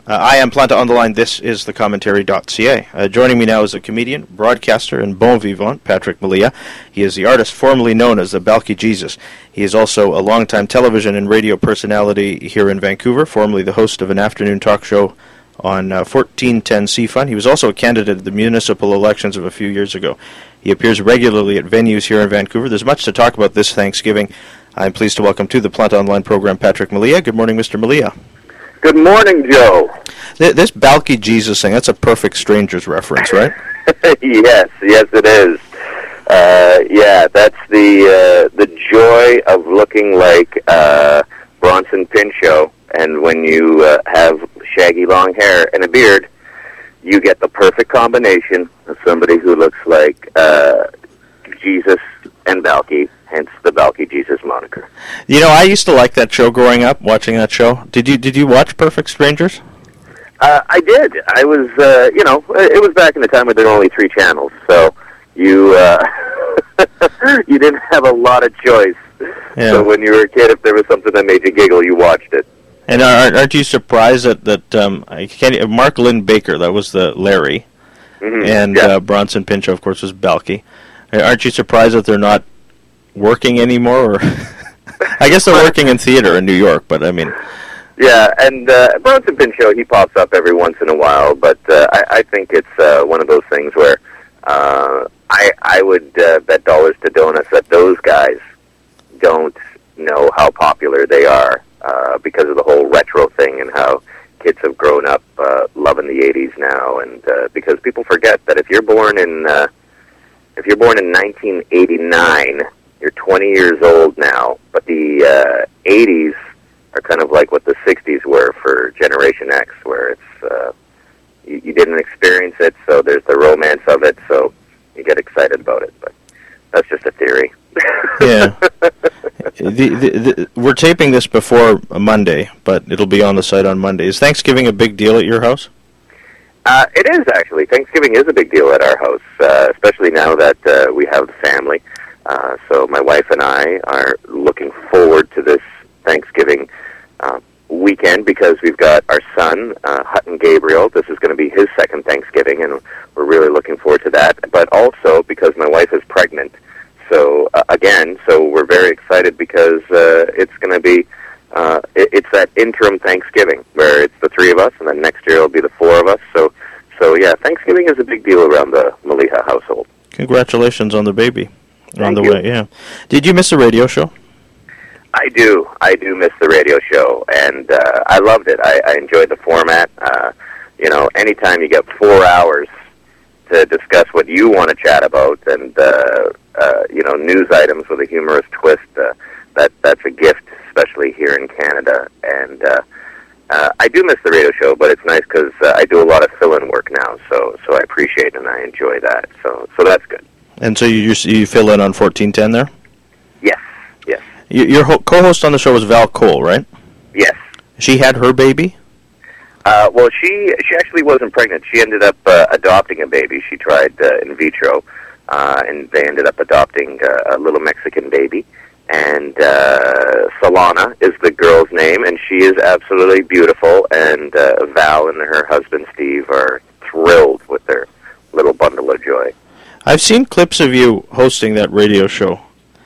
I am Planta on the line. This is thecommentary.ca. Joining me now is a comedian, broadcaster, and bon vivant, Patrick Malia. He is the artist formerly known as the Balky Jesus. He is also a longtime television and radio personality here in Vancouver, formerly the host of an afternoon talk show on 1410 CFUN. He was also a candidate at the municipal elections of a few years ago. He appears regularly at venues here in Vancouver. There's much to talk about this Thanksgiving. I'm pleased to welcome to the Planta Online program Patrick Malia. Good morning, Mr. Malia. Good morning, Joe. This Balky Jesus thing, that's a Perfect Strangers reference, right? Yes, it is. That's the joy of looking like Bronson Pinchot, and when you have shaggy long hair and a beard, you get the perfect combination of somebody who looks like Jesus and Balky, hence the Balky Jesus moniker. You know, I used to like that show growing up, watching that show. Did you watch Perfect Strangers? I did. I was, it was back in the time when there were only 3 channels, so you you didn't have a lot of choice. Yeah. So when you were a kid, if there was something that made you giggle, you watched it. And aren't you surprised that Mark Lynn Baker, that was the Larry, and Bronson Pinchot, of course, was Balky. Aren't you surprised that they're not working anymore? Or I guess they're working in theater in New York, but I mean... Yeah, and Bronson Pinchot, he pops up every once in a while, but I think it's one of those things where I would bet dollars to donuts that those guys don't know how popular they are because of the whole retro thing and how kids have grown up loving the 80s now, and because people forget that if you're born in 1989, you're 20 years old now, but the 80s are kind of like what the 60s were for Generation X, where it's you didn't experience it, so there's the romance of it, so you get excited about it. But that's just a theory. Yeah. We're taping this before Monday, but it'll be on the site on Monday. Is Thanksgiving a big deal at your house? It is, actually. Thanksgiving is a big deal at our house, especially now that we have the family. So my wife and I are looking forward to this Thanksgiving weekend because we've got our son, Hutton Gabriel. This is going to be his second Thanksgiving, and we're really looking forward to that. But also because my wife is pregnant. So, so we're very excited because it's going to be, it's that interim Thanksgiving where it's the 3 of us, and then next year it'll be the 4 of us. So yeah, Thanksgiving is a big deal around the Maliha household. Congratulations on the baby. Thank you. Way, yeah. Did you miss the radio show? I do miss the radio show, and I loved it. I enjoyed the format. Anytime you get 4 hours to discuss what you want to chat about, and news items with a humorous twist, that's a gift, especially here in Canada. And I do miss the radio show, but it's nice because I do a lot of fill-in work now, so I appreciate it and I enjoy that. So that's good. And so you fill in on 1410 there? Yes. Your co-host on the show was Val Cole, right? Yes. She had her baby? Well, she actually wasn't pregnant. She ended up adopting a baby. She tried in vitro, and they ended up adopting a little Mexican baby. And Solana is the girl's name, and she is absolutely beautiful. And Val and her husband, Steve, are thrilled with their little bundle of joy. I've seen clips of you hosting that radio show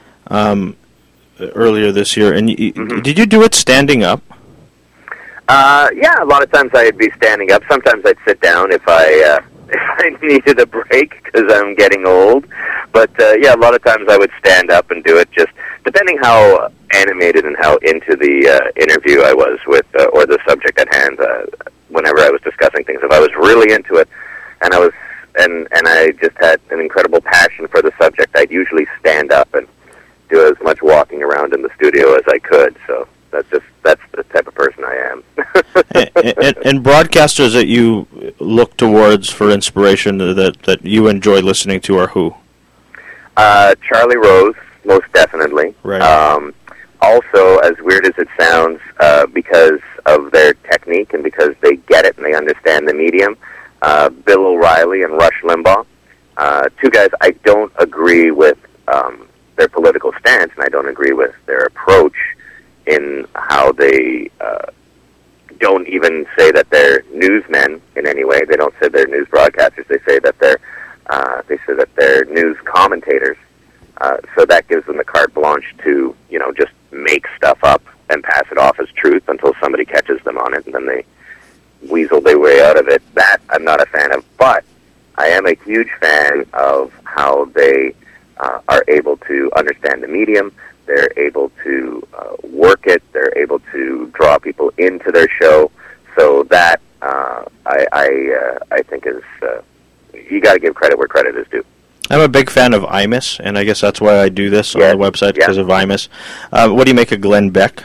earlier this year, and did you do it standing up? Yeah, a lot of times I'd be standing up. Sometimes I'd sit down if I needed a break because I'm getting old. But a lot of times I would stand up and do it, just depending how animated and how into the interview I was with or the subject at hand. Whenever I was discussing things, if I was really into it, and I just had an incredible passion for the subject, I'd usually stand up and do as much walking around in the studio as I could. So that's the type of person I am. and broadcasters that you look towards for inspiration that you enjoy listening to are who? Charlie Rose, most definitely. Right. Also, as weird as it sounds, because of their technique and because they get it and they understand the medium, Bill O'Reilly and Rush Limbaugh. 2 guys I don't agree with their political stance, and I don't agree with their approach in how they don't even say that they're newsmen in any way. They don't say they're news broadcasters. They say that they're news commentators. So that gives them the carte blanche to, just make stuff up and pass it off as truth until somebody catches them on it, and then they weasel their way out of it. That I'm not a fan of, but I am a huge fan of how they are able to understand the medium. They're able to work it. They're able to draw people into their show. So that I think is you got to give credit where credit is due. I'm a big fan of Imus, and I guess that's why I do this on the website, because of Imus. What do you make of Glenn Beck?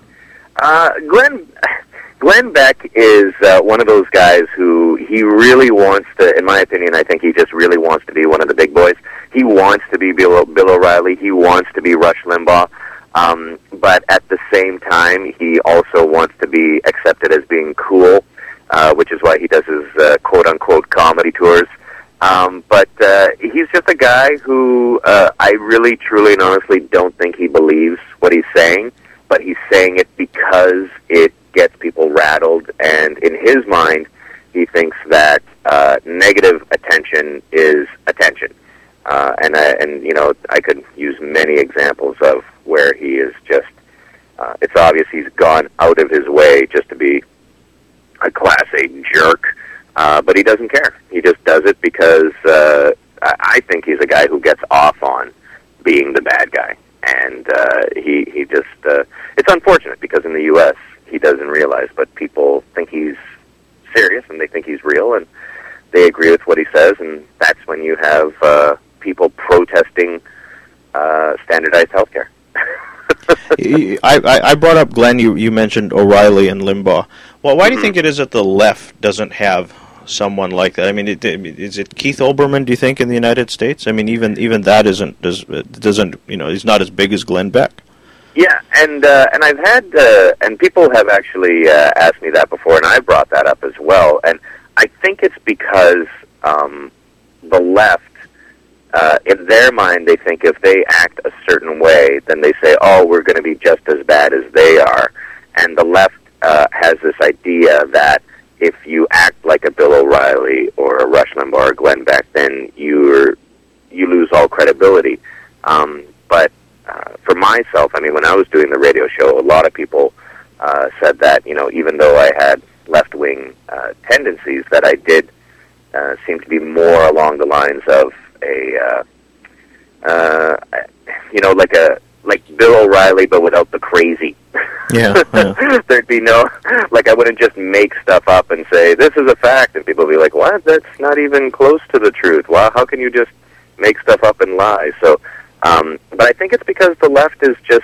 Glenn Beck is one of those guys who he really wants to, in my opinion, I think he just really wants to be one of the big boys. He wants to be Bill O'Reilly. He wants to be Rush Limbaugh. But at the same time, he also wants to be accepted as being cool, which is why he does his quote-unquote comedy tours. But he's just a guy who I really, truly, and honestly don't think he believes what he's saying, but he's saying it because it gets people rattled, and in his mind, he thinks that negative attention is attention. And I could use many examples of where he is just, it's obvious he's gone out of his way just to be a Class A jerk, but he doesn't care. He just does it because I think he's a guy who gets off on being the bad guy. And he just, it's unfortunate because in the U.S. he doesn't realize, but people think he's serious and they think he's real and they agree with what he says, and that's when you have people protesting standardized health care. I brought up Glenn, you mentioned O'Reilly and Limbaugh. Well, why do you think it is that the left doesn't have someone like that? I mean, is it Keith Olbermann, do you think, in the United States? I mean, even that doesn't he's not as big as Glenn Beck. Yeah, and I've had and people have actually asked me that before, and I brought that up as well. And I think it's because the left, in their mind, they think if they act a certain way, then they say, "Oh, we're going to be just as bad as they are." And the left has this idea that if you act like a Bill O'Reilly or a Rush Limbaugh or Glenn Beck, then you lose all credibility. But for myself, I mean, when I was doing the radio show, a lot of people said that, even though I had left-wing tendencies, that I did seem to be more along the lines of like Bill O'Reilly, but without the crazy. Yeah. There'd be no, I wouldn't just make stuff up and say, this is a fact, and people would be like, what? That's not even close to the truth. Wow, how can you just make stuff up and lie? So, but I think it's because the left is just,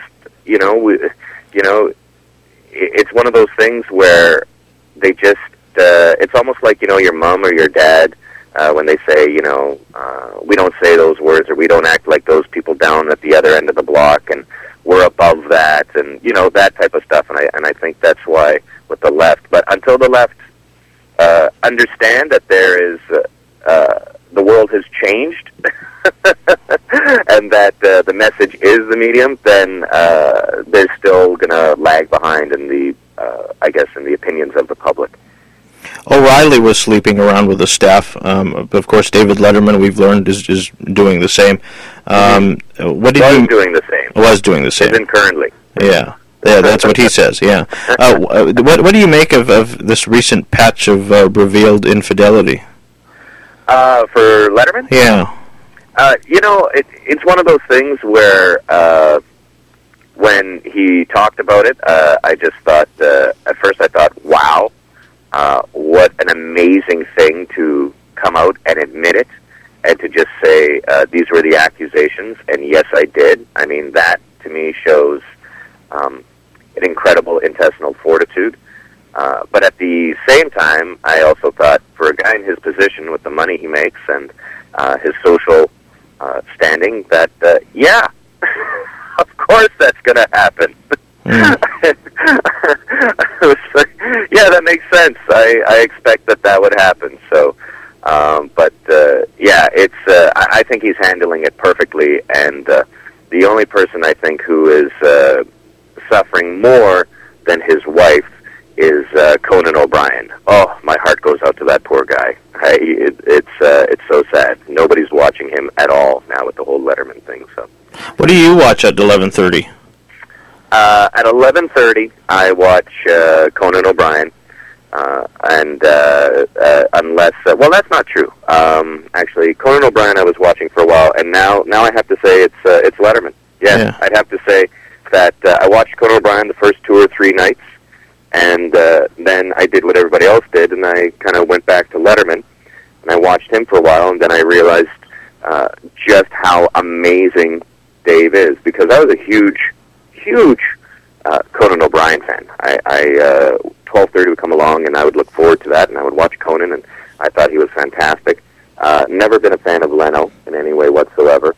it's one of those things where they just, it's almost like, your mom or your dad, when they say, we don't say those words, or we don't act like those people down at the other end of the block, and we're above that, and, that type of stuff. And I think that's why with the left. But until the left understand that there is, the world has changed, and that the message is the medium, then they're still going to lag behind in the, in the opinions of the public. O'Reilly was sleeping around with the staff. Of course, David Letterman, we've learned, is doing the same. Was doing the same. Isn't currently. Yeah, that's what he says. Yeah. What do you make of this recent patch of revealed infidelity? For Letterman? Yeah. It's one of those things where when he talked about it, I just thought, at first I thought, wow, what an amazing thing to come out and admit it, and to just say, these were the accusations, and yes, I did. I mean, that to me shows an incredible intestinal fortitude. But at the same time, I also thought, for a guy in his position with the money he makes and his social standing, that, yeah, of course that's going to happen. Yeah, that makes sense. I expect that would happen. So, I think he's handling it perfectly, and the only person I think who is suffering more than his wife is Conan O'Brien. Oh, my heart goes out to that poor guy. It's so sad. Nobody's watching him at all now with the whole Letterman thing. So, what do you watch at 11:30? At 11:30, I watch Conan O'Brien, and unless well, that's not true. Actually, Conan O'Brien I was watching for a while, and now I have to say it's Letterman. Yeah, I'd have to say that I watched Conan O'Brien the first 2 or 3 nights, and then I did what everybody else did, and I kind of went back to Letterman, and I watched him for a while, and then I realized just how amazing Dave is, because I was a huge Conan O'Brien fan. I 12:30 would come along, and I would look forward to that, and I would watch Conan, and I thought he was fantastic. Never been a fan of Leno in any way whatsoever.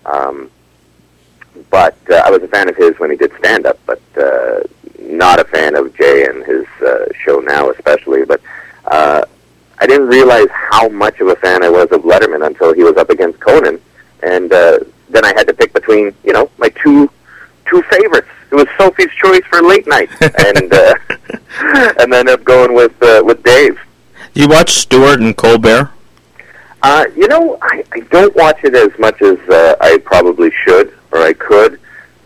But I was a fan of his when he did stand-up, but not a fan of Jay and his show now especially. But I didn't realize how much of a fan I was of Letterman until he was up against Conan. And then I had to pick between, my two favorites. It was Sophie's Choice for late night, and and then up going with Dave. You watch Stewart and Colbert? I don't watch it as much as I probably should or I could.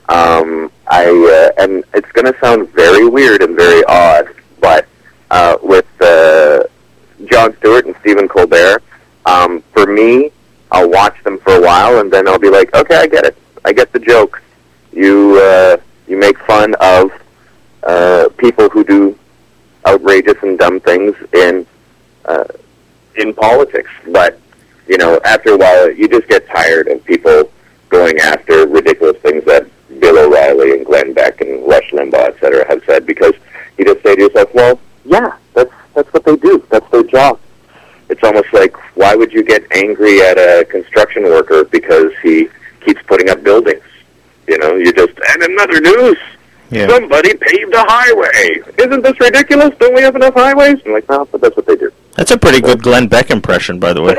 And it's going to sound very weird and very odd, but with Jon Stewart and Stephen Colbert, for me, I'll watch them for a while, and then I'll be like, okay, I get it. I get the joke. You make fun of people who do outrageous and dumb things in politics, but after a while, you just get tired of people going after ridiculous things that Bill O'Reilly and Glenn Beck and Rush Limbaugh, et cetera, have said, because you just say to yourself, well, yeah, that's what they do. That's their job. It's almost like, why would you get angry at a construction worker because he keeps putting up buildings? You just, and in other news, somebody paved a highway. Isn't this ridiculous? Don't we have enough highways? I'm like, no, but that's what they do. That's a pretty good Glenn Beck impression, by the way.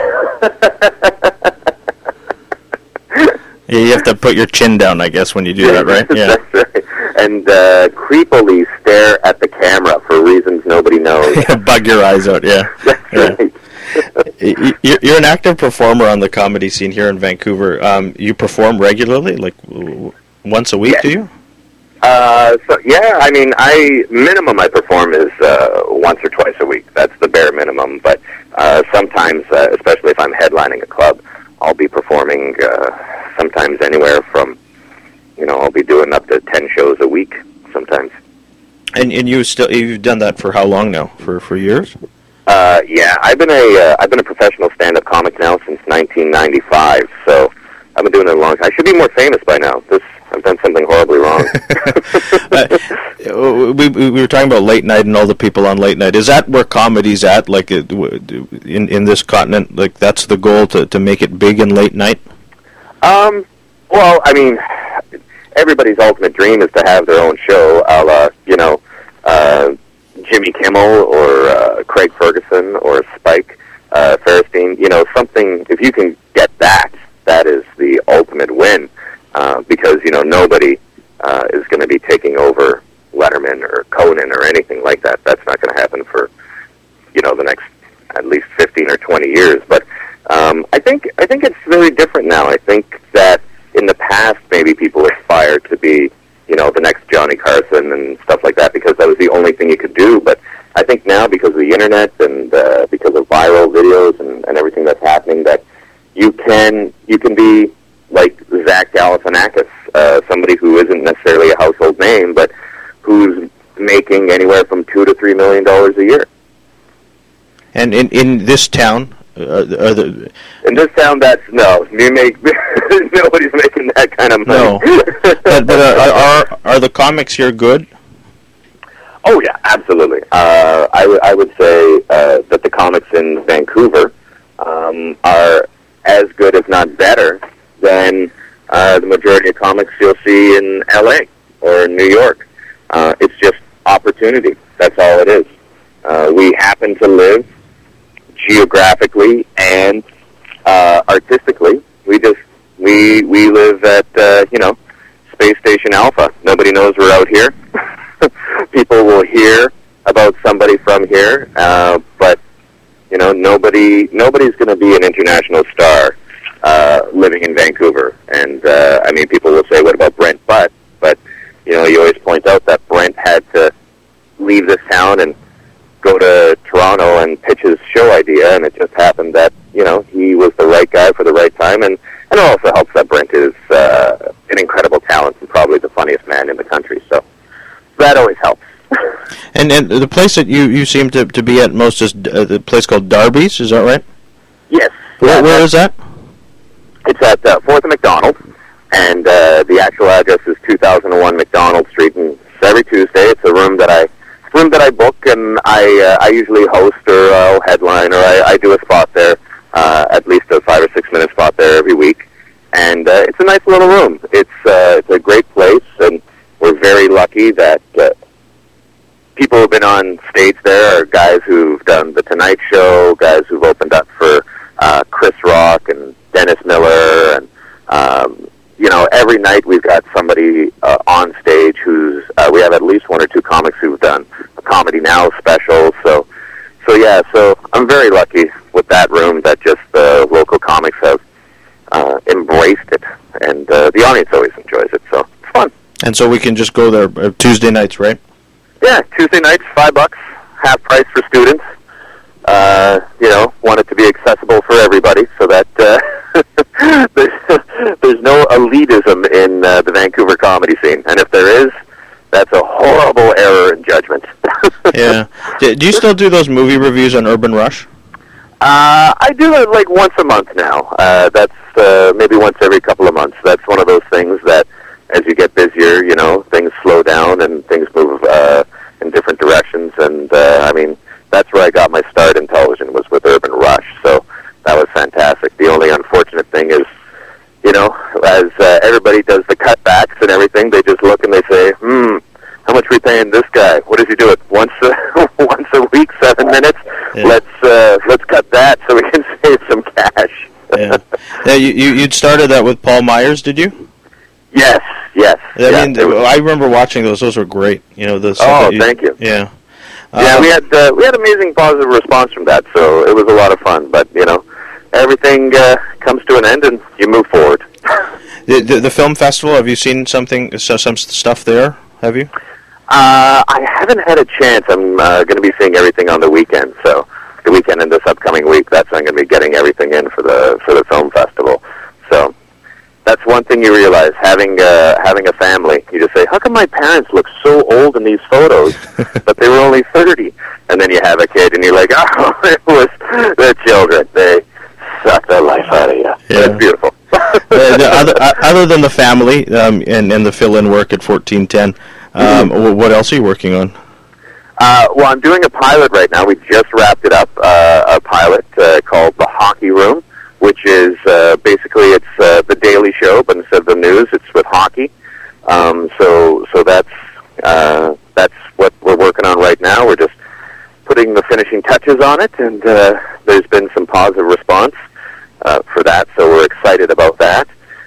Yeah, you have to put your chin down, I guess, when you do that, right? Yeah. That's right. And creepily stare at the camera for reasons nobody knows. Bug your eyes out, yeah. That's right. You're an active performer on the comedy scene here in Vancouver. You perform regularly, like once a week, do you? Minimum I perform is once or twice a week. That's the bare minimum. But sometimes, especially if I'm headlining a club, I'll be performing sometimes anywhere from, I'll be doing up to 10 shows a week sometimes. And you've done that for how long now? For years? I've been a professional stand-up comic now since 1995. So I've been doing it a long time. I should be more famous by now. I've done something horribly wrong. We were talking about late night and all the people on late night. Is that where comedy's at? Like in this continent, like that's the goal to make it big in late night? Well, everybody's ultimate dream is to have their own show, a la, Jimmy Kimmel or Craig Ferguson or Spike Ferrstein. Something. If you can get that is the ultimate win. Because nobody is going to be taking over Letterman or Conan or anything like that. That's not going to happen for the next at least 15 or 20 years. But I think it's very different now. I think that in the past maybe people aspired to be the next Johnny Carson and stuff like that because that was the only thing you could do. But I think now because of the internet and because of viral videos and everything that's happening, that you can be like Zach Galifianakis, somebody who isn't necessarily a household name, but who's making anywhere from $2 to $3 million a year. And in this town, in this town, nobody's making that kind of money. No, but are the comics here good? Oh yeah, absolutely. I would say that the comics in Vancouver are as good, if not better, than the majority of comics you'll see in LA or in New York. It's just opportunity. That's all it is. We happen to live geographically and artistically. We live at Space Station Alpha. Nobody knows we're out here. People will hear about somebody from here, but nobody's going to be an international star living in Vancouver. And people will say, "What about Brent Butt?" But you always point out that Brent had to leave this town and go to Toronto and pitch his show idea, and it just happened that he was the right guy for the right time, and it also helps that Brent is an incredible talent and probably the funniest man in the country. So that always helps. And the place that you seem to be at most is the place called Darby's, is that right? Yes. Where is that? It's at 4th and McDonald, and the actual address is 2001 McDonald Street, and it's every Tuesday. It's a room that I book, and I usually host or I'll headline, or I do a spot there, at least a 5 or 6 minute spot there every week. And it's a nice little room. It's a great place, and we're very lucky that people who've been on stage there are guys who've done The Tonight Show, guys who've opened up for Chris Rock and Dennis Miller, and every night we've got somebody on stage who's we have at least 1 or 2 comics who've done a Comedy Now special. So I'm very lucky with that room that just the local comics have embraced it, and the audience always enjoys it. So it's fun. And so we can just go there Tuesday nights, right? Yeah, Tuesday nights, $5, half price for students. Want it to be accessible for everybody, so that there's no elitism in the Vancouver comedy scene. And if there is, that's a horrible error in judgment. Yeah. Do you still do those movie reviews on Urban Rush? I do it like once a month now. That's maybe once every couple of months. That's one of those things that as you get busier, things slow down and things move in different directions. And that's where I got my start in television, was with Urban Rush. So that was fantastic. The only unfortunate thing is, as everybody does the cutbacks and everything, they just look and they say, how much are we paying this guy? What does he do it once a week, 7 minutes? Yeah. Let's cut that so we can save some cash. Yeah. You'd started that with Paul Myers, did you? Yes. I remember watching those. Those were great. Thank you. Yeah. We had amazing positive response from that, so it was a lot of fun. But everything comes to an end, and you move forward. The film festival. Have you seen some stuff there? Have you? I haven't had a chance. I'm going to be seeing everything on the weekend. So the weekend and this upcoming week, that's when I'm going to be getting everything in for the film festival. So that's one thing you realize, having a family. You just say, how come my parents look so old in these photos, but they were only 30? And then you have a kid, and you're like, oh, it was the children. They suck the life out of you. Yeah. It's beautiful. Other than the family and the fill-in work at 1410, what else are you working on? Well, I'm doing a pilot right now. We just wrapped it up, a pilot called The Hockey Room, which is basically it's the Daily Show, but instead of the news, it's with hockey. So that's what we're working on right now. We're just putting the finishing touches on it, and there's been some positive response for that, so we're excited about that.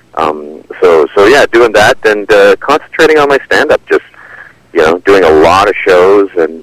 So yeah, doing that and concentrating on my stand-up, just doing a lot of shows, and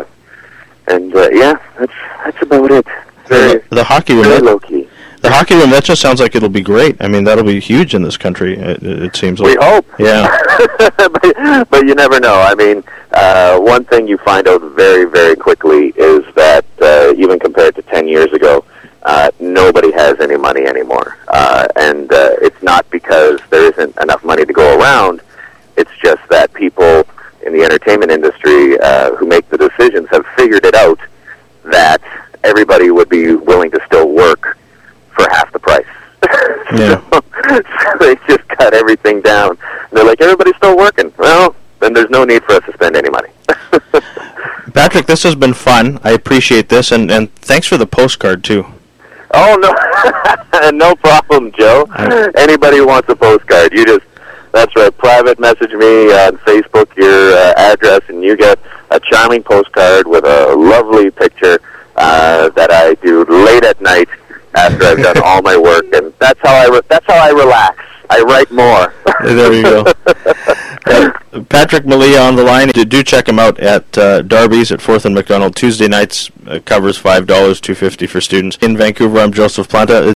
yeah, that's about it. The hockey room, very low key. The hockey room, that just sounds like it'll be great. I mean, that'll be huge in this country. It seems like. We hope. Yeah. but you never know. I mean, one thing you find out very, very quickly is that even compared to 10 years ago, nobody has any money anymore. And it's not because there isn't enough money to go around. It's just that people in the entertainment industry who make the decisions have figured it out that everybody would be willing to still work for half the price. Yeah. So they just cut everything down. And they're like, everybody's still working. Well, then there's no need for us to spend any money. Patrick, this has been fun. I appreciate this, and thanks for the postcard, too. Oh, no. No problem, Joe. Anybody who wants a postcard, that's right, private message me on Facebook, your address, and you get a charming postcard with a lovely picture that I do late at night after I've done all my work, and that's how I relax. I write more. There you go. Patrick Malia on the line. Do check him out at Darby's at 4th and McDonald. Tuesday nights covers $5, $2.50 for students. In Vancouver, I'm Joseph Planta.